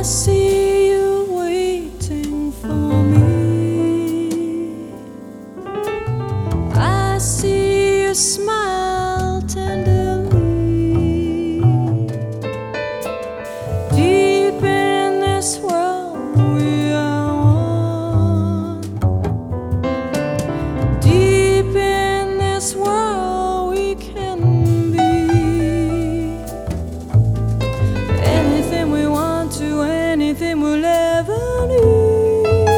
see you waiting for me. I see you smile tenderly. Deep in this world we are one. Deep in this world we can be. Anything we want to, anything we'll ever need.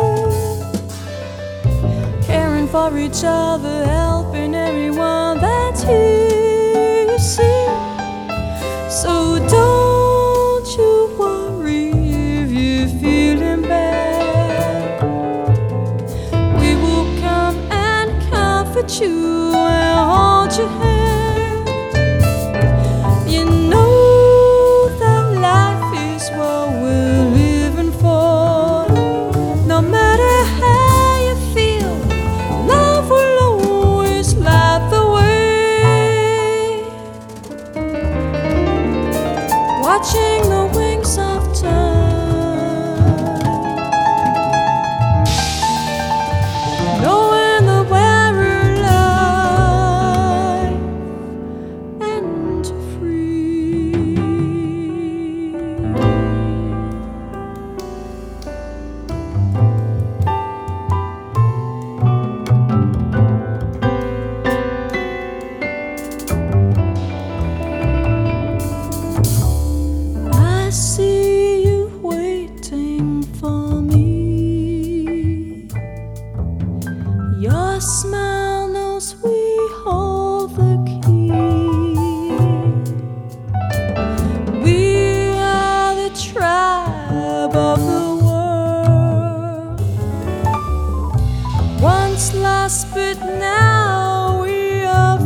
Caring for each other, helping everyone that's here, you see. So don't you worry if you're feeling bad. We will come and comfort you and hold your hand. You know that life is what we're living for. No matter how you feel, love will always light the way. Watching the wings of time, knowing the wearer life and free. I see you waiting for me. Your smile knows we hold the key. We are the tribe of the world. Once lost, but now we are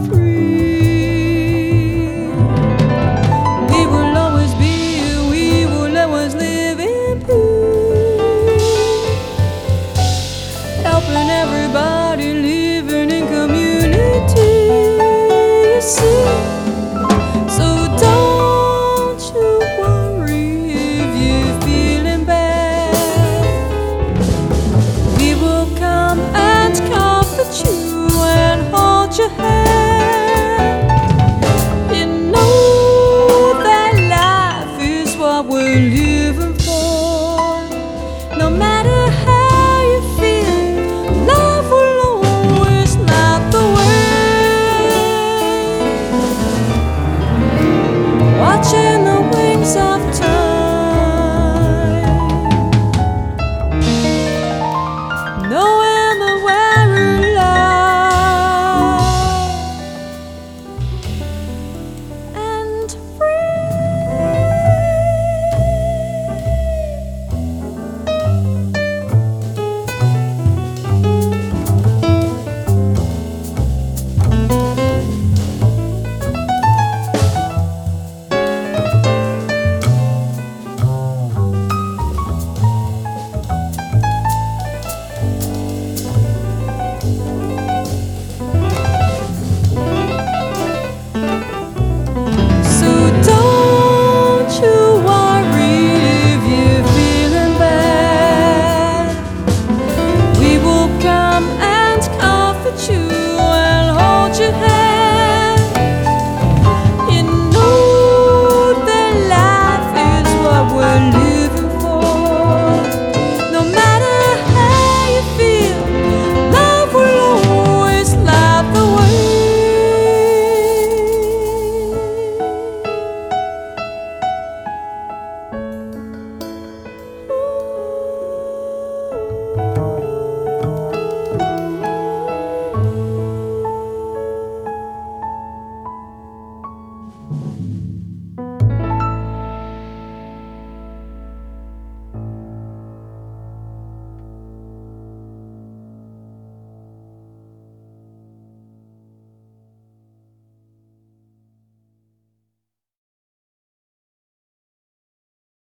free. We will always be here, we will always live in peace. Helping everybody, living in community, you see. So don't you worry if you're feeling bad. We will come and comfort you and hold your hand. You know that life is what we're living